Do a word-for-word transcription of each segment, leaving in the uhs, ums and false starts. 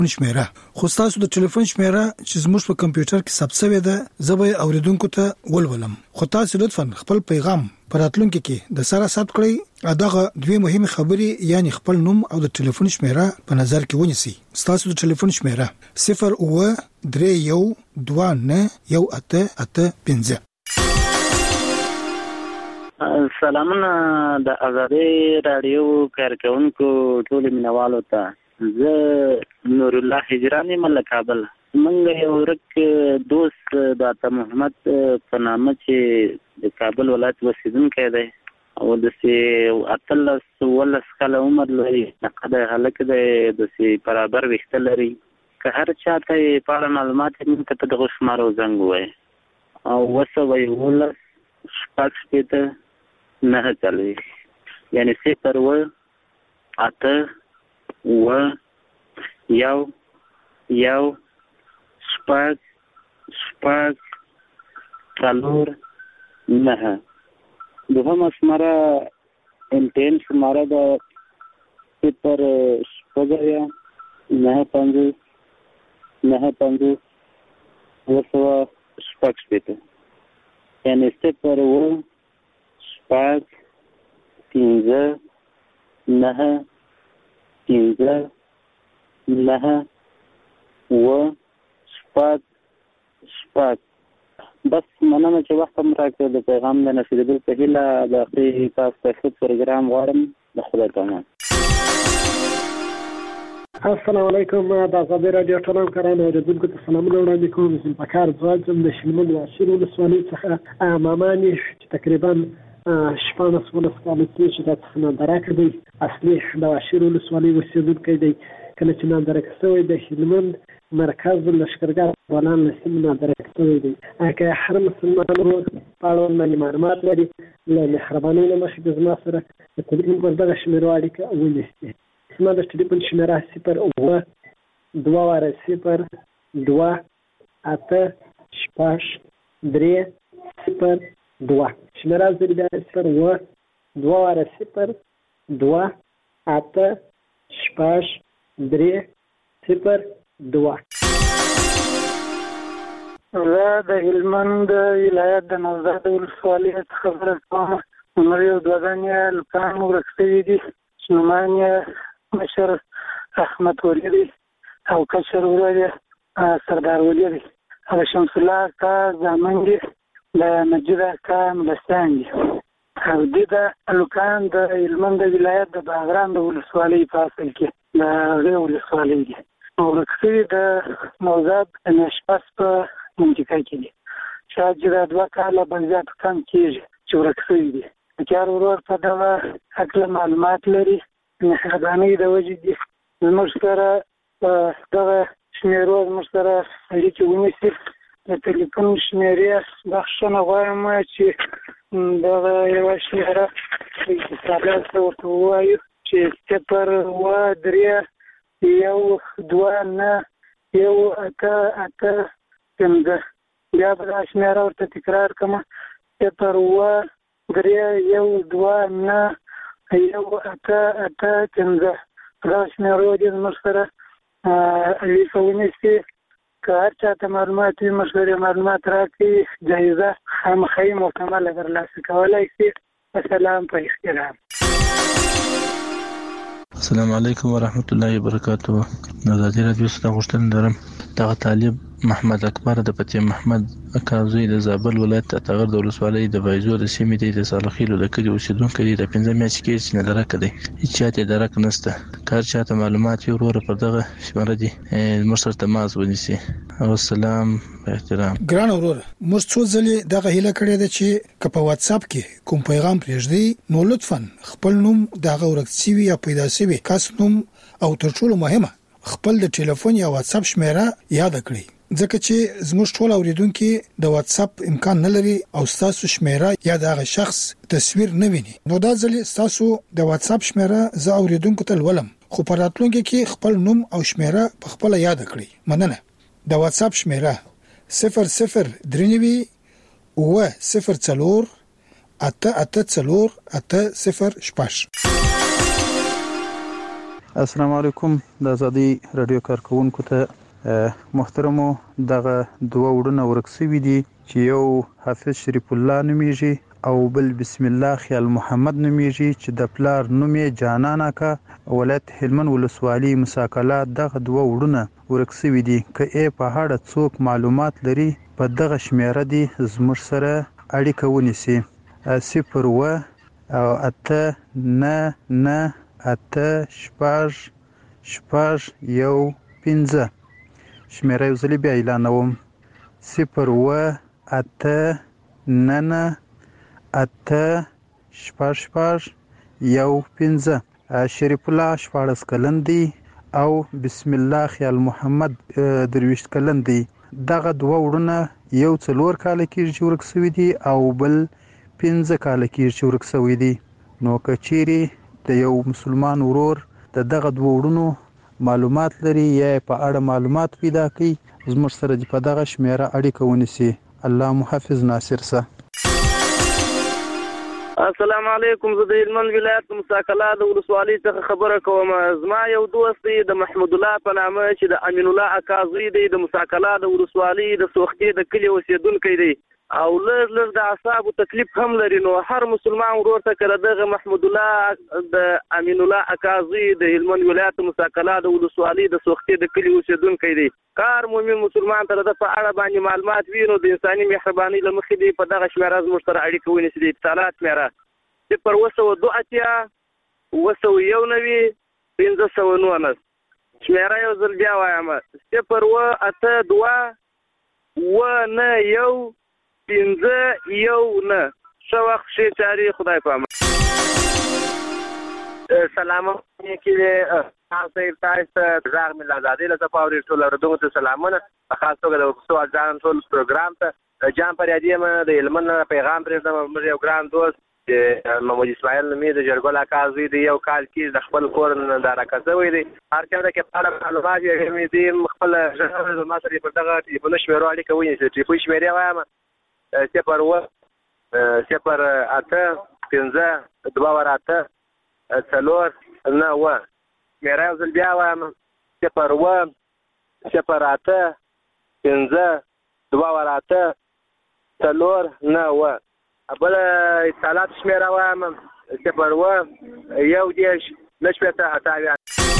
شمیره خو تاسو د ټلیفون شمیره چې زموږ په کمپیوټر کې ثبت شوی ده زبې اوریدونکو ته ولولم خو تاسو لطفا خپل پیغام پراتلونکو کې د سره ثبت کړئ دغه دوه مهمه خبرې یعنی خپل نوم او د ټلیفون شمیره په نظر کې ونیسئ تاسو د ټلیفون شمیره صفر او درې یو دوه نه یو اته اته پنځه. سلامونه د آزادي رادیو کارکونکو ټول مینوالو ته زه نور الله هجرانی مل کابل منګ یو ورک دوست د عطا محمد په نامه چې د کابل ولایت اوسیدونکی دی او د سي اتلس ولس کال عمر لري نقد هلک دی د سي برابر وخت لري که هر چاته په معلومات کې ته د غشمارو زنګ وای او وسوي ولس شپږ شپته نه چلوي یعنی صفر و اته و یو یو شپږ شپږ څلور نه دوهم اسمره انټین شماره د صفر شپږ نه پنځه نه پنځه وسوه شپږ شپته یعنی صفر و شپږ پنځه نه پنځه نه و شپږ شپږ بس مننه چې وخت هم راکړ د پیغام د نشریدو په هیله د اخري تاسو ته پروګرام غواړم د خدای په امان. السلام علیکم د آزادي رادیو ټولم کرانو اوریدونکو ته سلامونه وړاندې کوم زم پکار ځوځم د شلمن واشیر ولسوالۍ څخه مامانی تقریبا شپږ ولس کال چې د څنګه درکې دی اصلي د واشیر ولسوالۍ اوسیدونکی دی کله چې نن درکې شوی د شلمن مرکز لشکرګاه ولان لسمه درکې شوی دی هغه هر مسلمان په اړه معلومات لري له مهرباني له مخې د زما سره د تلیفون پر دغه شمیرو اړیکه ونیسي زما د ټلیفون شمیره صفر اوه دوه واره صفر دوه اته شپږ درې صفر دوه شمیره زری بیا صفر اوه دوه واره صفر دوه اته شپږ درې صفر دوه. زه د هلمند ولایت د نوزاد ولسوالۍ څخه خبره کوم. عمر یو دوه دانې لوکان ورک شوي دي چې نومان یې مشر احمد ولی دی او کشر ورور یې سردار ولی دی او شمس الله اکا زامن دي د مجید اکا ملستان دي او دي د لوکان د هلمند ولایت د باغران د ولسوالۍ په اصل کې د هغې ولسوالۍ دي او ورک شوي د نوزاد د نشپس په منطقه کې دي شاید چې دا دوه کاله به زیات کم کېږي چې ورک شوي دي. کار ورور په دغه هکله معلومات لري مهربانۍ د وجې دي زموږ سره دغه شمیرو زموږ سره اړیکې ونیسي د تلیفون شمیرې بخښنه غواړم چې دغه یوه شمیره اتصالات ته ورته ووایو چې صفر اوه درې یو دوه نه یو اته اته پنځه بیا به دا شمیره ورته تکرار کړم صفر اوه درې یو دوه نه یو اته اته پنځه دا شمیرو دي زموږ سره اړیکه ونیسي که هر چاته معلومات وي موږ سره معلومات راکړي جایزه خامخا مکمله ترلاسه کولی شي. السلام په احترام. السلام علیکم ورحمت الله وبرکاته. آزادي رادیو څخه غوښتنه لرم دغه طالب محمد اکبر د فتح محمد اکازوی د زابل ولایت تغر د ولسوالۍ د بایزو د سیمې دی د صالحیلو د کلي اوسیدونکی دی د پنځه میاشتې کې چې نه درک دی هیڅ چاته درک نشته کار چاته معلومات یو ورور پر دغه شماره دي موږ سره تماس ونیسي. او سلام په احترام. ګران ورور موږ څو ځلې دغه هیله کړې ده چې که په واتس اپ کې کوم پیغام پرېږدي نو لطفا خپل نوم دغه ورکسي یا پیدا شوی کس نوم او تر ټولو مهمه خپل د ټلیفون یا واتس اپ شمیره یاد کړئ ځکه چې زموږ ټول اوریدونکو د واتس اپ امکان نه لري او تاسو شمیره یا دغه شخص تصویر نه ویني نو دا ځلې تاسو د واتس اپ شمیره زه اوریدونکو ته ولولم خو په راتلونکي کې خپل نوم او شمیره په خپل یاد کړئ. مننه. د واتس اپ شمیره صفر صفر درنوي اوه صفر څلور اته اته څلور اته صفر شپږ. السلام علیکم. د ازادي رادیو کارکونکو ته محترمو دغه دوه وړونه ورکسوي دي چې یو حافظ شریف الله نومیږي او بل بسم الله خیال محمد نومیږي چې د پلار نوم یې جانان اکا ولایت هلمند ولسوالي مساکلات. دغه دوه وړونه ورکسوي دي. که ای په هاړه څوک معلومات لري په دغه شمیره دي زموږ سره اړیکه ونیسي. صفر و او اته نه نه اته شپږ شپږ یو پنځه. شمیره یو ځلې بیا اعلانوم. صفر و اته نه نه اته شپږ شپږ یو پنځه. شریف الله شپاړس کلن دی او بسم الله خیال محمد درویشت کلن دی. دغه دوه وړونه یو څلور کاله کېږي چې ورک شوي دي او بل پنځه کاله کېږي چې ورک شوي دي. نو که چیرې د یو مسلمان ورور د دغه دوه وړونو معلومات لري یا په اړه معلومات پیدا کړي زموږ سره دې په دغه شمیره اړیکه ونیسي. الله محافظ ناصر سه. السلام علیکم. زه د هلمند ولایت مساکلات ولسوالۍ څخه خبره کوم. زما یو دوست دی د محمود الله په نامه چې د امین الله اکا زوی دی د مساکلات ولسوالۍ د سوختي د کلي اوسیدونکی دی او لږ لږ د اعصابو تکلیف هم لري. نو هر مسلمان ورور ته کله دغه محمود الله د امین الله اکا زوی د هلمند ولایت مساکلات ولسوالۍ د سوختي د کلي اوسیدونکی دی. کار مومن مسلمان ته د په اړه باندې معلومات وي نو د انساني مهرباني له مخې دی په دغه شمیره زموږ سره اړیکه ونیسي. د اتصالات شمیره صفر اوه سوه دوه اتیا اوه سوه یو نوي پنځه سوه نولس. شمیره یو ځل بیا وایم. صفر اوه اته دوه اوه نه یو پنځه یو نه. ښه وخت ښې چارې. خدای په امان. سلام علیکم. تاسو تاسو زار مل آزادي له تفاوري ټول اوردونکو ته سلامونه. په خاص توګه د وختو ځان ټول پروګرام ته جام پر یادی ما د هلمند پیغام پرېږدم. موږ یو ګران دوست محمد اسماعیل نومې د جرګل اکا زوی دی. یو کال کې د خپل کور نه دا راکځوي دی. هر چا کې په اړه معلومات یې مې دي خپل ژغورل ما سره په دغه ټلیفون شمیرو اړیکه ونیسي. ټلیفون شمیرې وایم صفر اوه صفر اته پنځه دوه ور اته څلور نه اوه. شمیره یو ځل بیا وایم. صفر اوه صفر اته پنځه دوه ور اته څلور نه اوه. بل اتصالات شمیره وایم صفر اوه یو دېرش نه شپېته اته اویا.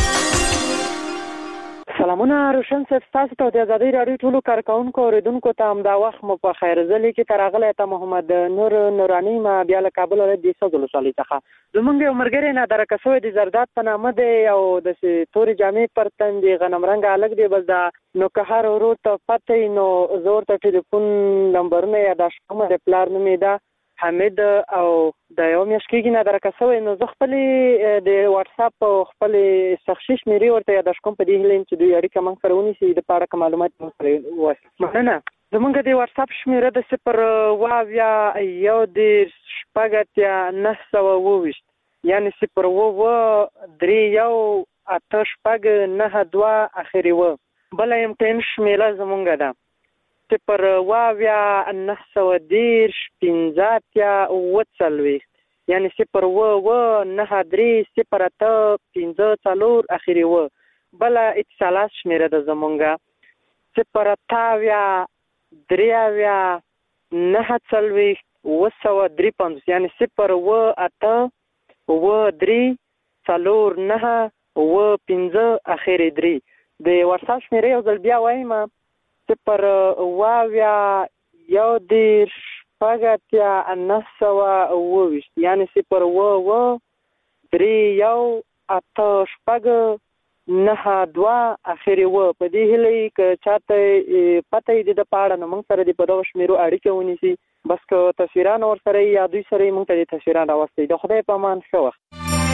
سلامونه روشن صاحب. ستاسو ته د ازادۍ راډیو ټولو کارکوونکو اوریدونکو ته همدا وخت مو په خیر. زه لیکې ته راغلی ته محمد نور نوراني ما بیا له کابل ولایت د سوځ ولسوالۍ څخه. زمونږ یو ملګری نادرکه شوی د زرداد په نامه دی او داسې تورې جامې پر تن دي غنم رنګه هلک دی. بس دا نو که هر ورور ته پته وي نو زه ورته ټلیفون نمبرونه یاداشت کوم. د پلار نوم یې ده حمید او د یو میاشت کېږي نادرکه شوی. نو زه خپلې د واټساپ او خپلې شخصي شمېرې ورته یاداشت کوم په دې هیله یم چې دوی اړیکه موږ سره ونیسي د په اړه که معلومات موږ سره ووایي. مننه. زمونږ د واټساپ شمېره د صفر اوه اویا یو دېرش شپږ اتیا نهه سوه اووه ویشت یعنې صفر اوه اوه درې یو اته شپږ نهه دوه اخري اوه. بله ایم ټین شمېره زمونږ ده صفر اوه اویا نهه سوه دېرش پنځه اتیا اووه څلوېښت یعنې صفر اوه اوه نهه درې صفر اته پنځه څلور اخري اوه. بله اتصالات شمېره ده زمونږ صفر اته اویا درې اویا نهه څلوېښت اووه سوه درې پنځوس یعنې صفر اوه اته اووه درې څلور نهه اووه پنځه اخري درې. د واټساپ شمېرې یو ځل بیا وایم صفر اوه اویا یو دېرش شپږ اتیا نهه سوه اووه ویشت یعنې صفر اوه اوه درې یو اته شپږ نهه دوه اخري اوه. په دې هیله یې که چاته پته یې د ده په اړه نو موږ سره دې په دغو شمېرو اړیکه ونیسي. بس که تصویران ورسره یا دوی سره یې موږ ته دې تصویران راوستئ. د خدای په امان. ښه وخت.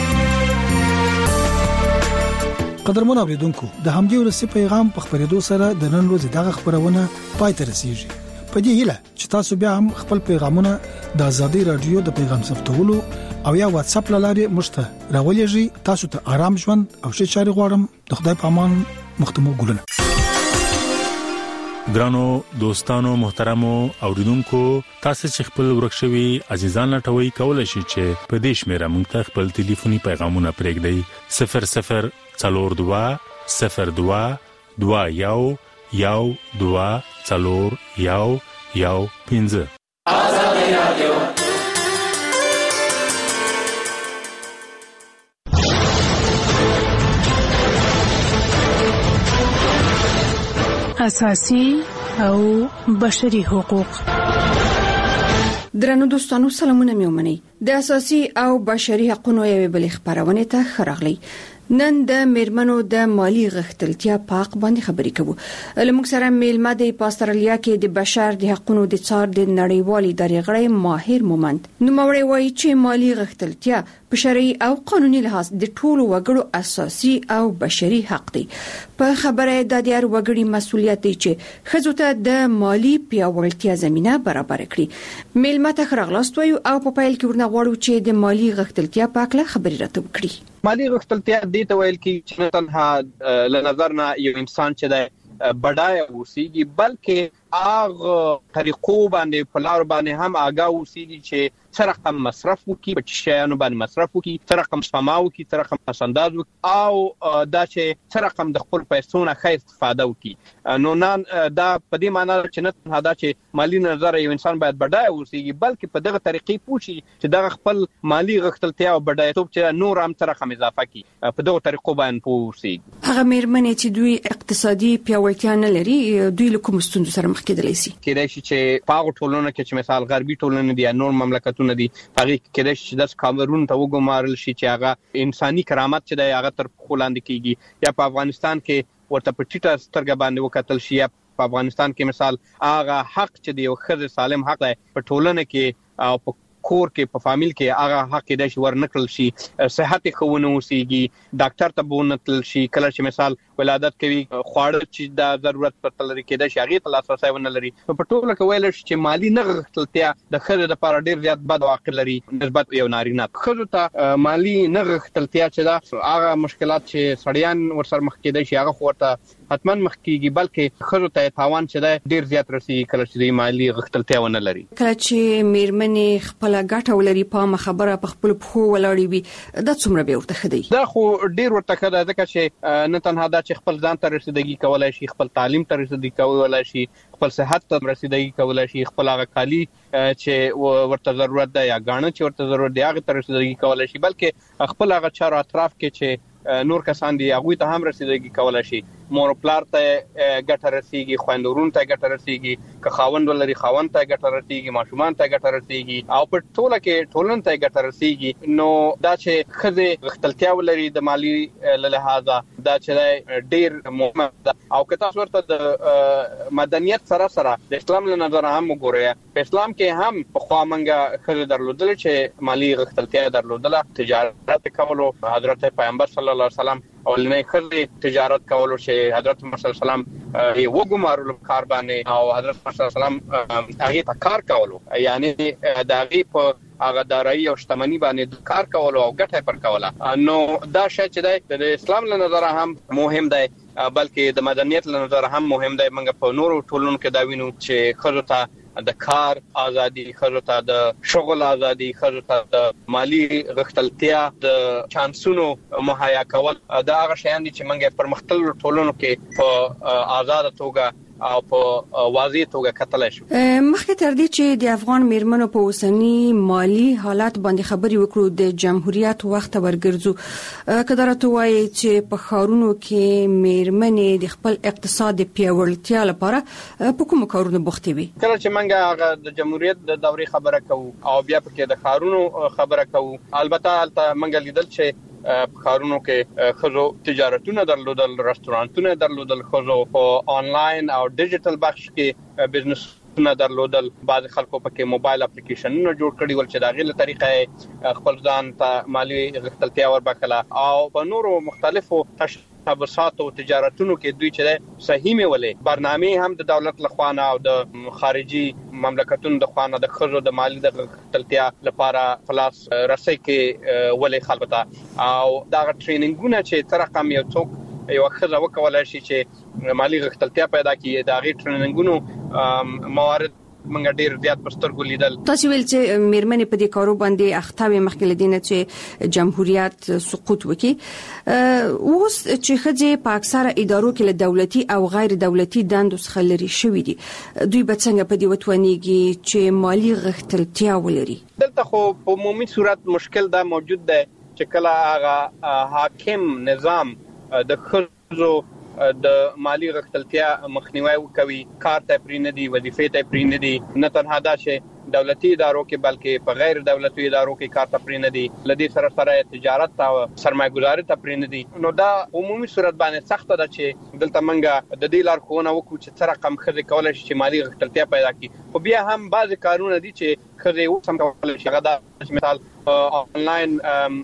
قدرمن اوریدونکو د همدې ورسې پیغام په خبرېدو سره د نن ورځې دغه خبرونه پای ته رسیږي. په دې هیله چې تاسو بیا هم خپل پیغامونه د ازادۍ رادیو د پیغام ثبتولو او یا واتس اپ لارې مشته راولېږي. تاسو ته آرام ژوند او ښه چارې غواړم. د خدای په امان. مختمو ګلونه. ګرانو دوستانو محترمو اوریدونکو تاسو چې خپل ورکشوي عزیزان لټوي کولای شئ چې په دې شمیره مونږ ته خپل ټلیفوني پیغامونه پرېږدئ صفر صفر څلور دوه صفر دوه دوه یو یو دوه څلور یو یو پنځه آزادي رادیو اساسي او بشري حقوق. درنو دوستانو سلامونه مې ومنئ. د اساسي او بشري حقوقو یوې بلې خبرونه ته خراغلی. نن د میرمنو د مالی غښتلتیا په حق باندې خبرې کوو. لمږ سره میلمه د استرالیا کې د بشر د حقوقو د څار د نړیوالې ادارې غړی ماهر مومند نو موري وایي چې مالی غښتلتیا په شرعي او قانوني لحاظ د ټولو وګړو اساسي او بشري حق دی. په خبره د دې وګړي مسولیت دی چې خزو ته د مالی پیاوړتیا زمينه برابر کړي. میلمه ته خراغلاست وایو او په پایل کې ورنه غواړو چې د مالی غښتلتیا په اړه خبرې راته وکړي. مالی غښتلتیا دې ته ویل کېږي چې نه تنها له نظر نه یو انسان چې دی بډای اوسېږي بلکې اغه طریقو باندې په لار باندې هم آگاه اوسېږي چې څه رقم مصرف وکړي په شیانو باندې مصرف وکړي څه رقم سپما وکړي څه رقم پسنداز وکړي او دا چې څه رقم د خپل پیسو نه ښه استفاده وکړي. نو نه دا په دې معنی چې نه تنها دا چې مالی نظر یو انسان باید بډای اوسېږي بلکې په دغه طریقې پوښي چې دغه خپل مالی غښتلتیا او بډایتوب چې نور هم څه رقم اضافه کړي په دغه طریقو باندې پوښي. هغه میرمنې چې دوی اقتصادي پیاوړتیا نه لري دوی له کوم ستونزو سره مخ کېدلی شي؟ کېدای شي چې په هغه ټولنه کې چې مثال غربي ټولنه دي یا نور مملکتونه دي هغه کېدای شي چې د کامرون ته وګمارل شي چې هغه انساني کرامت چې د هغه تر خلاندې کیږي یا په افغانستان کې ورته په ټیټه سترګه باندې وکتل شي یا په افغانستان کې مثال هغه حق چې دی یو خزه سالم حق دی په ټولنه کې او په کور کې په فامیل کې هغه حق د شي ورنکل شي صحت خوونه اوسېږي ډاکټر ته بونتل شي کله چې مثال ولادت کوي خواړه چې د ضرورت پر تلري کېده شي هغه ته لاسرسي ونه لري په ټوله کې ویل شي چې مالی نه غښتلتیا د خزه لپاره ډیر زیات بد واقع لري نسبت یو نارینه. خزه ته مالی نه غښتلتیا چې دا هغه مشکلات چې سړیان ورسره مخ کېدای شي هغه خورته حتمان مخ کېږي بلکې خزه ته تاوان چې ډیر زیات رسي کله چې د مالی غښتلتیا ونه لري. کله چې میرمنې خپل ګټه ولري په خبره په خپل پخو ولاړی وي دا څومره به ورته خدي؟ دا خو ډیر ورته خدای ځکه چې نه تنها دا چې خپل ځان ته رسیدګي کولای شي خپل تعلیم ته رسیدګي کولای شي خپل صحت ته رسیدګي کولای شي خپل هغه کالی چې ورته ضرورت ده یا غاڼه چې ورته ضرورت دی هغه ته رسیدګي کولای شي بلکې خپل هغه چارو اطراف کې چې نور کسان دي هغه ته هم رسیدګي کولای شي مور پلار ته ګټه رسیږي خويندورون ته ګټه رسیږي که خاوند ولري خاوند ته ګټه رسیږي ماشومان ته ګټه رسیږي او په ټوله کې ټولن ته ګټه رسیږي. نو دا چې خزه غښتلتیا ولري د مالی له لحاظه دا چې ډیر مهمه ده او که تاسو ورته د مدنیت سره سره د اسلام له نظر هم وګورئ په اسلام کې هم په خوا منګه خزه درلودل چې مالی غښتلتیا درلودل تجارت کولو حضرت پیغمبر صلی الله علیه وسلم اولنې خزه تجارت کولو چې حضرت محمد صلی الله علیه وسلم یې وګمارل کار باندې او حضرت محمد صلی الله علیه وسلم هغه ته کار کولو یعنی دا غي په هغه دارایی او شتمنی باندې کار کولو او ګټه پر کوله. نو دا شی چې د اسلام له نظر هم مهم دی بلکې د مدنیت له نظر هم مهم دی. موږ په نورو ټولنو کې دا وینو چې خزو ته د کار ازادي خزو ته د شغل ازادي خزو ته د مالی غښتلتیا د چانسونو مهیا کول دا هغه شیان دي چې موږ پر مختلفو ټولنو کې په آزاد توګه او په واضح توګه کتلای شو. مخکې تر دې چې د افغان میرمنو په اوسنی مالی حالات باندې خبرې وکړو د جمهوریت وخت ورګرځو کله راته وایي چې په خارونو کې میرمنې د خپل اقتصاد پیاوړتیا لپاره په کوم کارونو بوختې وي؟ کله چې موږ د جمهوریت د دورې خبره کوو او بیا پکې د خارونو خبره کوو البته موږ لیدل چې په خارونو کې خزو تجارتونه درلودل رستورانتونه درلودل خزو په آنلاین او ډیجیټل بخش کې بزنس نه درلودل بعض خلکو پکې موبایل اپلیکیشنونه جوړ کړي ول چې دا غیله طریقه خپل ځان ته مالی غښتلتیا وربکله او په نورو مختلفو تبصات او تجارتونو کې دوی چې صحیح مې ولې برنامه هم د دولت لخوانه او د خارجي مملکتونو د خوانه د خزو د مالی د غښتلتیا لپاره فلاس رسۍ کې ولې خلکو او دا ټریننګونه چې تر رقم یو څوک یو خزه وکولای شي چې مالی غښتلتیا پیدا کړي دا غي ټریننګونو موارد منګ ډیر زیات پرسترګو لیدل. تاسو ویل چې میرمنې په دې کارو باندې اختاوي مخکې لدینه چې جمهوریت سقوط وکي اوس چې خځې په اکثره ادارو کې له دولتي او غیر دولتي دندو څخه لري شوې دي دوی به څنګه په دې وتوانيږي چې مالی غښتلتیا ولري؟ دلته خو په عمومي صورت مشکل دا موجود دی چې کله هغه حاکم نظام د خځو د مالی غښتلتیا مخنیوي وکوي کار ته پرې نه دي وظیفې ته پرې نه دي نه تنها دا چې دولتي ادارو کې بلکې په غیر دولتي ادارو کې کار ته پرې نه دي لدی سره سره تجارت او سرمایه‌ګذاري ته پرې نه دي نو دا عمومي صورت باندې سخت ده چې دلته منګه د دې لار خونه وکړو چې څه رقم خځه کولای شي چې مالی غښتلتیا پیدا کړي خو بیا هم بعض کارونه دي چې خځه وسم کولای شي غدا مثال آنلاین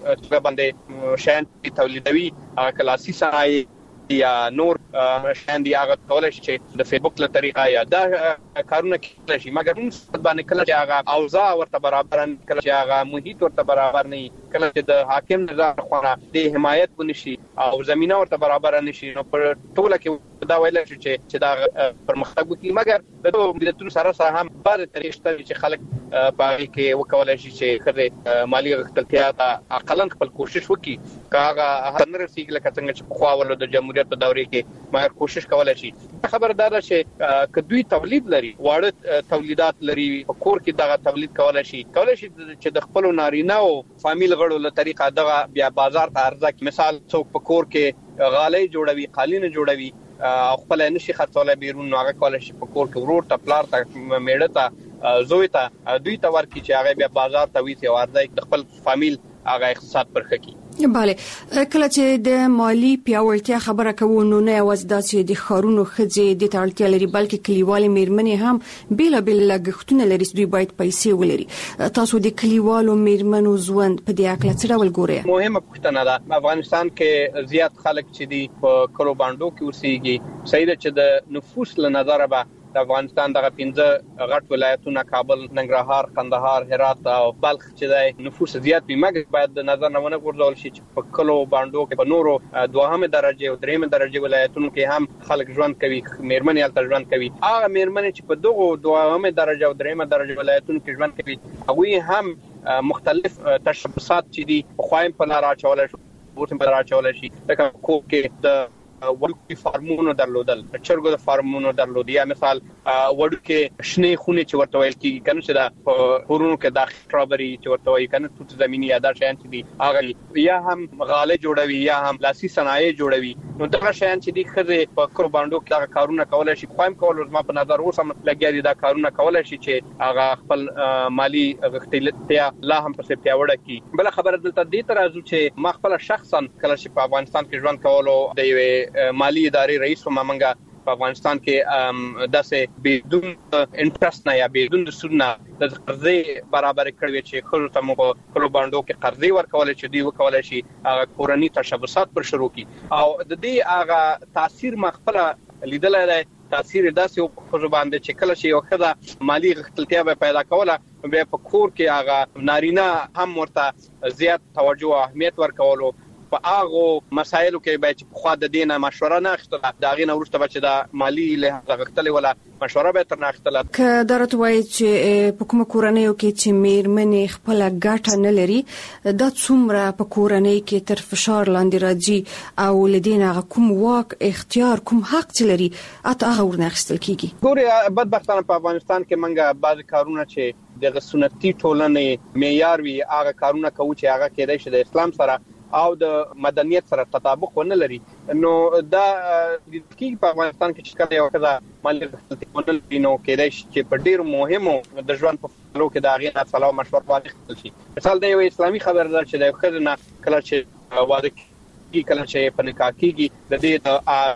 باندې شین تولیدوي کلاسي صنایع یا نور شاندي هغه کولای شي چې د فیسبوک له طریقه یا دا کارونه کوي شي مګر موږ باندې کله چې هغه اوضاع ورته برابر نه کله چې هغه محیط ورته برابر نه کله چې د حاکم نظام خونه د حمایت ونشي او زمينه ورته برابر نشي نو پر ټوله کې دا ویل شي چې چې دا پرمختګ وکړي مګر د دوه ملتونو سره سره هم بعض طریقې چې خلک پاره کې وکولای شي چې خره مالی غښتلتیا ته اقلن خپل کوشش وکړي کاغه هنر سیګل کڅنګ چې په خواولو د جمهوریت په دورې کې مګر کوشش کولای شي خبردار چې کدوې تولید لري واړه تولیدات لري په کور کې دغه تولید کولای شي کولای شي چې د خپل نارینه او فامیل غړو له طریقه دغه بیا بازار ته عرضه کې مثال څوک په کور کې غالۍ جوړوي قالین جوړوي خپل نشي خرڅولای بیرون نو هغه کولای شي په کور کې ورور ته پلار ته میړه ته زوی ته دوی ته ورکی چې هغه بیا بازار ته وي او عرضه د خپل فامیل هغه اقتصاد پرخه کی. بله کله چې د مالی پیاوړتیا خبره کوو نو نه یوازې د چې د خارونو خځې د تړلتیا لري بلکې کلیوالي میرمنې هم بیل بیل لګښتونه لري دوی باید پیسې ولري تاسو د کلیوالو میرمنو ژوند په دې اړه څه ډول ګورئ؟ مهمه پوښتنه ده افغانستان کې زیات خلک چې دی په کلو باندو کې اوسېږي صحیح ده چې د نفوس له نظر به د افغانستان دغه پنځه غټ ولایتونه کابل ننګرهار قندهار هرات او بلخ چې د نفوس زیات وي مګر باید د نظر نه ونه غورځول شي چې په کلو باندو کې په نورو دوهمه درجه او دریمه درجه ولایتونو کې هم خلک ژوند کوي میرمنې هلته ژوند کوي هغه میرمنې چې په دغه دوهمه درجه او دریمه درجه ولایتونو کې ژوند کوي هغه هم مختلف تشبثات چې دي خوایم په لار اچولای شي ورته په لار اچولای شي لکه کوک کې د وړوکی فارمونو درلودل چرګو د فارمونو درلود یا مثال وړوکی شنه خونه چې ورته ویل کیږي کنه چې دا پورونو کې د سټرابري چې ورته وایي کنه توت زمینی یا دا شیان چې دي هغه یا هم غاله جوړوي یا هم لاسي صنایع جوړوي نو دا شیان چې دي خزه په کور باندې کې کارونه کولای شي خوایم کول زما په نظر اوس هم لګیاري دا کارونه کولای شي چې هغه خپل مالی غښتلتیا لا هم په پیاوړه کی بل خبره دلته دې ترازو چې ما خپل شخصا کله چې په افغانستان کې ژوند کولو د یو مالی ادارې رئیس و مامنګا په افغانستان کې داسې بدون انټرست نه یا بدون د سود نه د قرضې برابر کړی چې خلکو ته مو په باندې کې قرضې ورکول چې دی وکول شي هغه کورنۍ تشبثات پر شروع کی او د دې هغه تاثیر مخفله لیدل دی تاثیر داسې خو باندې چې کله شي یو خدای مالی غښتلتیا به پیدا کوله به په کور کې هغه نارینه هم ورته زیات توجه او اهمیت ورکولو په هغه مسایلو کې به چې خو د دینه مشوره نه اخیستله دا غینه ورسته به چې د مالی له غښتلې ولا مشوره به تر نه اخیستله که درته وایي چې په کوم کورنۍ کې چې میرمنې خپل ګټه نه لري دا څومره په کورنۍ کې تر فشار لاندې راځي او لدینه کوم واک اختیار کوم حق چې لري اته هغه ورنه اخیستل کیږي ګوري بدبختانه په افغانستان کې منګه بعض کارونه چې د سنتي ټولنې معیار وي هغه کارونه کوي چې هغه کېدای شي د اسلام سره او د مدنیت سره تطابق ونه لري نو دا د کی په افغانستان کې چې کله یو کله مالی غښتلتیا ونه نو کېدای شي چې په ډیر مهمو د ژوند په فلو کې دا غیر سلام مشور واخیستل شي مثال د یو اسلامي خبردار چې د خزنه کله چې واده کی کله چې په نکاح کېږي د دې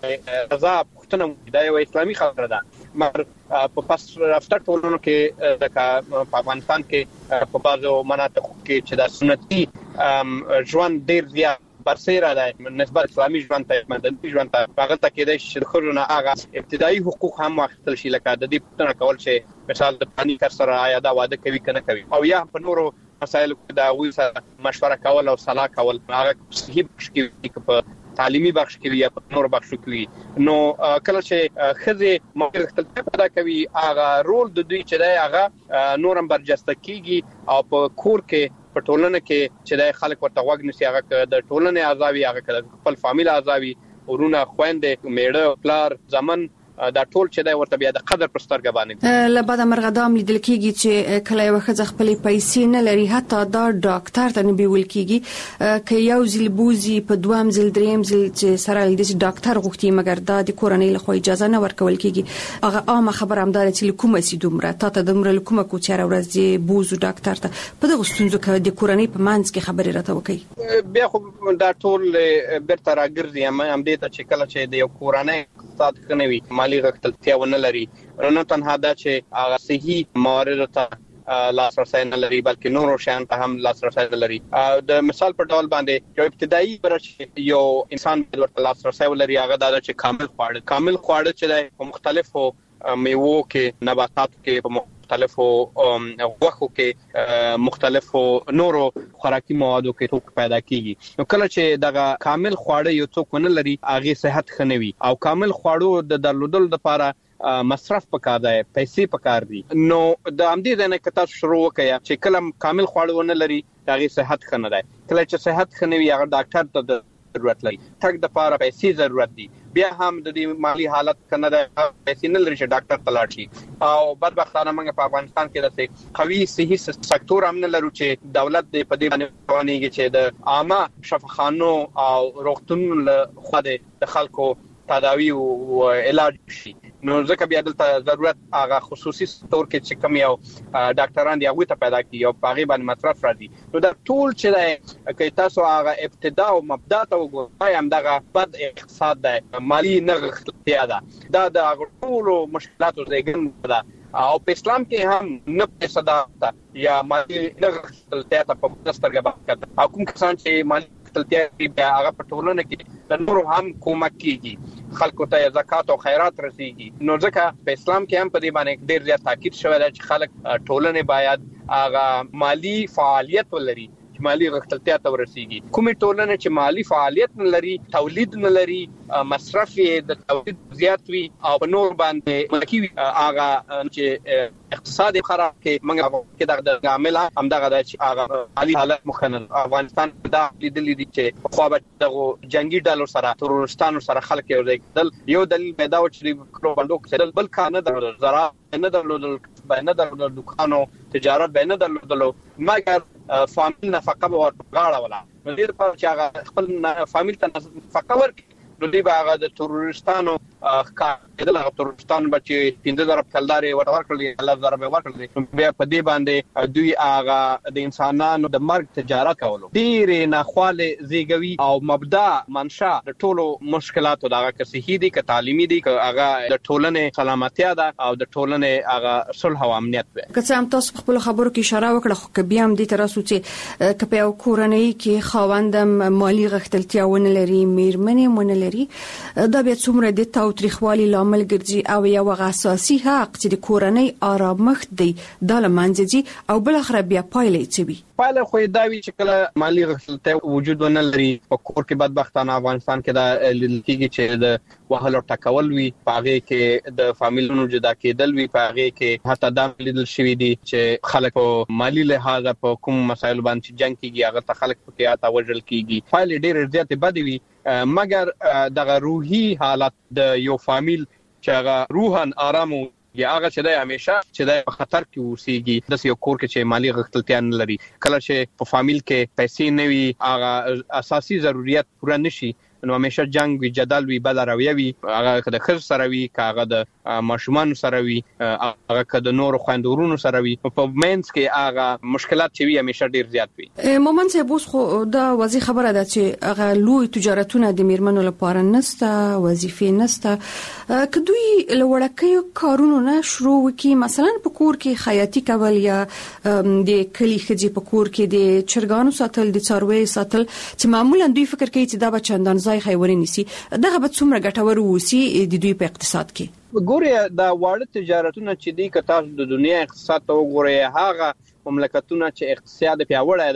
د رضا پښتنه د یو اسلامي خبره ده مګر په پاس رفتار ټولنو کې د افغانستان کې په بازو مناطق کې چې د سنتي ژوند ډیر زیات برسېره ده نسبت اسلامي ژوند ته مدني ژوند ته هغه ته کېدای شي د خلونو هغه ابتدایي حقوق هم واخیستل شي لکه د دې پټنه کول چې مثال د پانی کار سره آیا دا واده کوي کنه کوي او یا په نورو مسایلو کې دا وی سره مشوره کول او صلاح کول هغه صحیح شي په تعلیمي بخش کې یا نور بخش کې نو کله چې خزه موږ خپل پیدا کوي هغه رول د دوی چې دی هغه نورم برجسته کیږي او په کور کې په ټولنه کې چې د خلک ورته وګ نشي هغه د ټولنې اعضاوي هغه خپل فامیل اعضاوي ورونه خويندې میړه پلار زمن دا ټول چې دا ورته بیا د قدر پر سترګ باندې لباده مرغدام لیدل کیږي چې کله یو خزه خپل پیسې نه لري حتی دا ډاکټر ته نه بیول کیږي ک یو ځل بوزي په دوام ځل دریم ځل چې سره د ډاکټر غوښتي مګر دا د کورنۍ له خو اجازه نه ورکول کیږي هغه عامه خبر هم دار چې کومه سي دومره تا ته دومره کومه کو چیرې ورځ دی بوزو ډاکټر ته په دغه ستونزو کې د کورنۍ په منځ کې خبرې راته وکړي بیا خو دا ټول برته راګرځي هم هم دې ته چې کله چې د یو کورنۍ اقتصاد خنوي مالی غښتلتیا ونه لري نه تنها دا چې هغه صحي موارد ته لاسرسي نه لري بلکې نورو شیان ته هم لاسرسي نه لري د مثال په ډول باندې یو ابتدایي برش یو انسان د ورته لاسرسي ولري هغه دا چې کامل خواړه کامل خواړه چې د مختلفو میوو کې نباتاتو کې په مختلفو غوښو کې مختلفو نورو خوراکي موادو کې توک پیدا کیږي نو کله چې دغه کامل خواړه یو څوک نه لري هغه صحت خنوي او کامل خواړو د درلودل لپاره مصرف پکار دی پیسې پکار دي نو د امدې نه کته شروع وکیا چې کلم کامل خواړه نه لري هغه صحت خنه دی کله چې صحت خنوي هغه ډاکټر ته ضرورت لري تک د لپاره پیسې ضرورت دي بیا هم د دې مالی حالت کنه د پیسې نه لري چې ډاکټر ته لاړ شي او بدبختانه موږ په افغانستان کې د قوي صحي سکتور هم نه لرو چې دولت دې په دې باندې قوانینګي چې د عامه شفاخانو او روغتون له خو د خلکو تداوی او علاج شي نو ځکه بیا دلته ضرورت هغه خصوصي سکتور کې چې کم یو ډاکټران دی هغه ته پیدا کی او پاغي باندې مصرف راځي نو دا ټول چې دی کې تاسو هغه ابتدا او مبدا ته وګورئ هم دغه بد اقتصاد دی مالی نغښتیا ده دا د ټول مشکلاتو زیږنده ده او په اسلام کې هم نه پیسې ده یا مالی نغښتیا ته په دسترګه باندې او کوم کسان چې مالی تلتیا بیا هغه په ټولنه کې د نورو هم کومک کیږي خلکو ته زکات او خیرات رسیږي نو ځکه په اسلام کې هم په دې باندې ډېر زیات تاکید شوی دی چې خلک ټولنه باید هغه مالی فعالیت ولري مالی غښتلتیا ته ورسیږي کومې ټولنه چې مالی فعالیت نه لري تولید نه لري مصرف د تولید زیات وي او په نور باندې ملکی هغه چې اقتصادي خراب کې موږ کې د عامل هم دغه چې هغه مالی حالت مخنن افغانستان دا لیدلې دي چې خو به دغه جنگي ډالو سره ترورستانو سره خلک یو ځای یو دلیل پیدا و چې کلو باندې کې بل کار نه درلود زراعت نه درلود نه درلود دکانو تجارت به نه درلودلو مګر فامیل نفقه به ورغاړه ولا نو دې په چې هغه خپل فامیل ته نفقه ورکړي نو دې به هغه د ترورستانو کار دغه ترورستان بچي پنځه زره کلداري ورور کړل الله زره به ورکړل بیا په دې باندې دوی هغه د انسانانو د مرګ تجارت کولو ډېر نه خواله زیږوي او مبدا منشا د ټولو مشکلاتو دغه که صحي دي که تعلیمي دي که هغه د ټولنې سلامتیا ده او د ټولنې هغه صلح او امنیت وي که څه هم تاسو خپل خبرو کې اشاره وکړه خو بیا هم دې تراسو چې کپه یو کورنۍ کې خاوندم مالی غښتلتیا ونه لري میرمنې ونه لري دا بیا څومره د تاوتریخوالي لامل ګرځي او یو اساسي حق چې د کورنۍ آرامښت دی د لمنځي او بل اخر بیا پایلې چوي پایله خو دا وی چې کله مالی غښتلتیا وجود ونه لري په کور کې بدبختانه افغانستان کې دا لیدل چې د وهلو ټکول وی پاغه کې د فامیلونو جدا کېدل وی پاغه کې حتی دا لیدل شوی دي چې خلک مالی لحاظ په کوم مسایل باندې جنگ کیږي هغه ته خلک په کې آتا وژل کیږي فایل ډېر زیات بد وی مګر دغه روحي حالت د یو فامیل چې هغه روحان آرام یا هغه چې د همیشه چې د خطر کې اوسېږي د یو کور کې چې مالی غښتلتیا نه لري کله چې په فامیل کې پیسې نه وي هغه اساسي ضرورت پوره نشي نو همیشه جنگ وی جدل وی بل راوي وي هغه د خر سره وي هغه د ماشومان سره وي هغه د نور خويندورونو سره وي په مینس کې هغه مشکلات چې وي همیشه ډیر زیات وي مومن صاحب اوس خو دا وظیفه خبره ده چې هغه لوی تجارتونه د میرمنو لپاره نسته وظیفې نسته کدوې لوړکې کارونه نه شروع وکي مثلا په کور کې خیاطي کول یا د کلی خځې په کور کې د چرګانو ساتل د څاروي ساتل چې معمولا دوی فکر کوي چې دا به چندان ځای خیوري نسی دغه به څومره ګټور وسی د دوی په اقتصاد کې ګوره دا واړه تجارتونه چې دی که تاسو د دنیا اقتصاد ته وګورئ هغه مملکتونه چې اقتصاد پیاوړی دی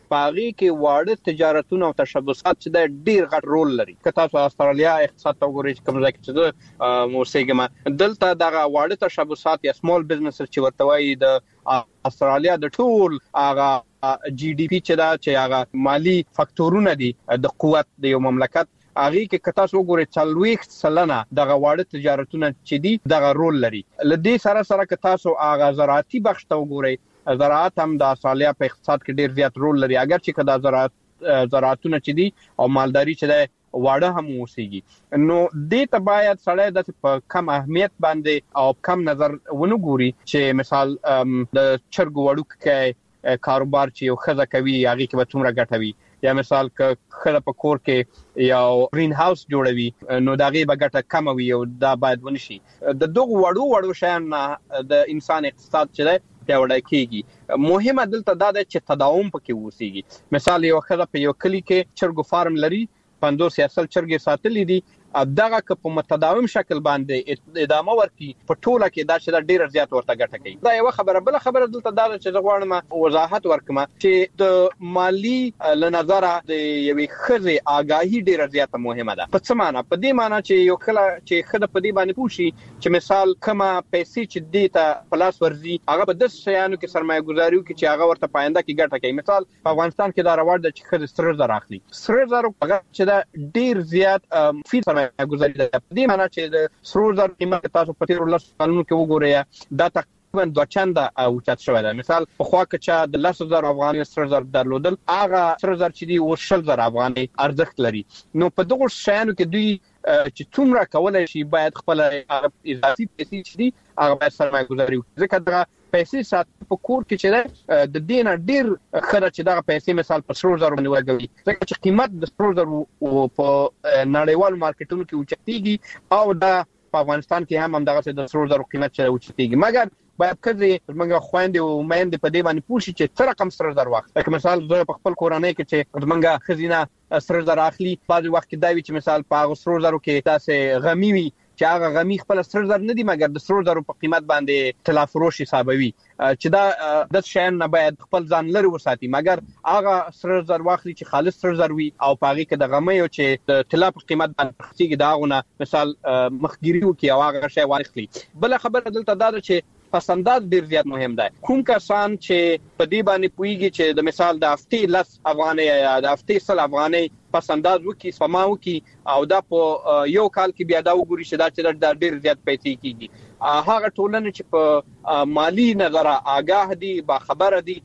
پاغي کې واړه تجارتونه او تشبثات چې د ډیر غټ رول لري. که تاسو استرالیا اقتصاد ته وګورئ کوم ځای کې چې د موسیګما دلته دغه واړه تشبثات یا سمال بزنس چې ورته وایي د استرالیا د ټول هغه جی ډي پی چې دا چې هغه مالی فاکتورونه دي د قوت د یو مملکت هغه کې کتا سو ګوري څلويخ سلنه دغه واړه تجارتونه چې دي دغه رول لري. لدې سره سره کتا سو هغه زراعتي بخش ته وګوري زراعت هم د استرالیا په اقتصاد کې ډیر زیات رول لري اگر چې کدا زراعت زراعتونه چې دي او مالداري چې ده واړه هم اوسېږي نو دې ته باید سړی د کم اهمیت باندې او کم نظر ونه ګوري چې مثال د چرګ وړوک کې کاروبار چې یو خزه کوي هغه کې به څومره ګټوي یا مثال ک خله په کور کې یو گرین هاوس جوړوي نو دغه به ګټه کم وي او دا باید ونشي. د دغه وړو وړو شیان د انسان اقتصاد چې ده پیاوړی کیږي. مهمه دلته دا ده چې تداوم پکې وسیږي. مثال یو خله په یو کلی کې چرګ فارم لري پنځوس یا سل چرګ ساتلې دي دغه که په متداوم شکل باندې ادامه ورکړي په ټوله کې دا چې دا ډیر زیات ورته ګټه کوي. دا یو خبره. بل خبره دلته دا چې زه غواړم وضاحت ورکړم چې د مالی لنظره د یوې خزه آگاهی ډیر زیات مهمه ده. په څه معنی؟ په دې معنی چې یو کله چې خزه په دې باندې پوښي چې مثال کما پیسې چې دې ته پلاس ورزي هغه به د شیانو کې سرمایه گذاري وکړي چې هغه ورته پاینده کې ګټه کوي. مثال په افغانستان کې دا راوړ د چې خزه سره زر اخلي سره زر هغه چې دا ډیر زیات فی سرمایه گذاري ده. په دې معنی چې د سرو زر قیمت تاسو په تیر لس کلونو کې وګورئ دا تقریبا دوه چنده اوچت شوی ده. مثال په خوا کې چې د لس زر افغاني سره زر درلودل هغه سره زر چې دی او شل زر افغاني ارزښت لري. نو په دغه شیانو کې دوی چې څومره کولای شي باید خپل اضافي پیسې چې دي هغه باید سرمایه گذاري وکړي. ځکه دا پیسې سات په کور کې چې د دینه ډیر خره چې دا پیسې مثال په سرو زر باندې ورګوي ځکه چې قیمت د سرو زر په نړیوال مارکیټونو کې اوچتيږي او دا په افغانستان کې هم هم دغه د سرو زر قیمت چې اوچتيږي. مګر باید کړي موږ خويندې او مېندې په دې باندې پوښي چې څه رقم سره زر واخلي. لکه مثال زه په خپل کورنۍ کې چې موږ خزینه سره زر اخلي بعض وخت کې دا وی چې مثال په سرو زرو کې تاسو غمی وي چې هغه غمی خپل سره زر نه دي مګر د سرو زرو په قیمت باندې طلا فروش حسابوي چې دا د شین نه باید خپل ځان لري وساتي مګر هغه سره زر واخلي چې خالص سره زر وي او پاغي کې د غمی او چې د طلا په قیمت باندې خسيږي داغونه مثال مخګيري وکي او هغه شی واخلي. بل خبره دلته دا ده چې پسنداز ډیر زیات مهم ده. کوم کسان چې په دې باندې پويږي چې د مثال د هفتې لس افغاني یا د هفتې سل افغاني پسنداز وکي سپما وکي او دا په یو کال کې بیا دا وګوري چې دا چې دا ډیر زیات پیسې کیږي. هغه ټولنه چې په مالی نظر آگاه دي با خبره دي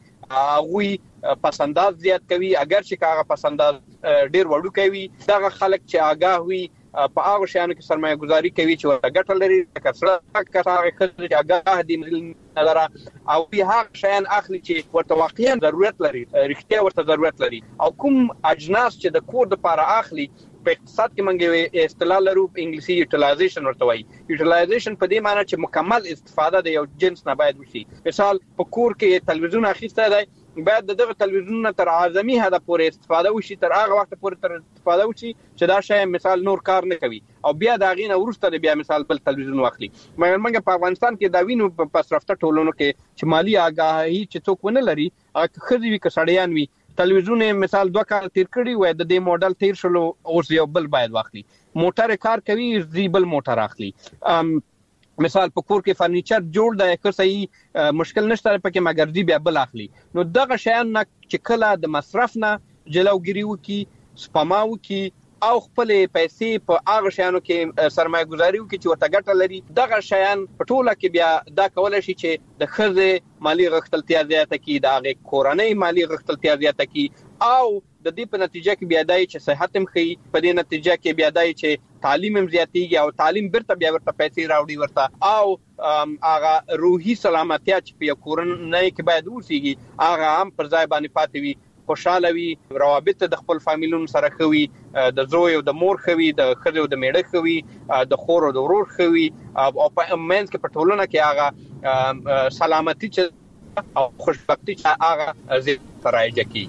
هغه پسنداز زیات کوي اگر چې هغه پسنداز ډیر وړو کوي دا خلک چې آگاه وي په هغه شیانو کې سرمایه گذاري کوي چې ورته ګټه لري کسره کسره چې آگاه دي نظر او به هغه شیان اخلي چې ورته واقعا ضرورت لري رښتیا ورته ضرورت لري او کوم اجناس چې د کور لپاره اخلي په اقتصاد کې منګي اصطلاح لرو په انګلیسي یوټیلایزیشن ورته وایي. یوټیلایزیشن په دې معنی چې مکمل استفاده د یو جنس نه باید وشي. مثال په کور کې تلویزیون اخیسته دی باید دغه تلویزیون تر اعظمي حد پورې استفاده وشي تر هغه وخت پورې تر استفاده وشي چې دا شی مثال نور کار نه کوي او بیا دا غینه ورسته بیا مثال بل تلویزیون واخلي. مګر موږ په افغانستان کې دا وینو په پسرفته ټولونو کې چې مالی آگاهي چې څوک ونه لري خزي وي کسړیان وي تلویزیون مثال دوه کال تیر کړی وای د دې موډل تیر شلو اوس یو بل باید واخلي. موټر کار کوي زیبل موټر اخلي. مثال په کور کې فرنیچر جوړ دی که صحیح مشکل نشته پکې مګر دی بیا بل اخلي. نو دغه شیان نه چې کله د مصرف نه جلوګیری وکي سپما وکي او خپل پیسې په هغه شیانو کې سرمایه گذاري وکي چې ورته ګټه لري دغه شیان په ټوله کې بیا دا کولای شي چې د خزه مالی غختلتیا زیاته کی د هغه کورنۍ مالی غختلتیا زیاته کی او د دې په نتیجه کې بیا دای چې صحت هم خي په دې نتیجه کې بیا دای چې تعلیم هم زیاتیږي او تعلیم برته بیا ورته پیسې راوړي ورته او هغه روحي سلامتیا چې په کورنۍ کې باید وسیږي هغه هم پر ځای باندې پاتې وي خوشاله وي روابط د خپل فامیلونو سره خوي د زوی او د مور خوي د خځو د میړه خوي د خور او د ورور خوي او په منځ کې په ټولنه کې هغه سلامتی چې او خوشبختی چې هغه زیات راځي کی.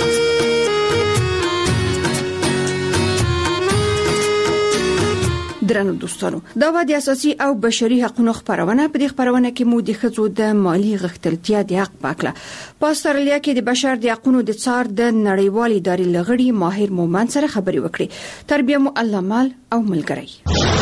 درنو درنو دوستانو دا و د اساسي او بشري حقوقو خبرونه په دې خبرونه کې مو د خزو د مالی غښتلتیا د حق پاکله په استرالیا کې د بشر د حقوقو د څار د نړیوالې ادارې لغړي ماهر مومن سره خبري وکړي. تربیه مو الله مال او ملګری.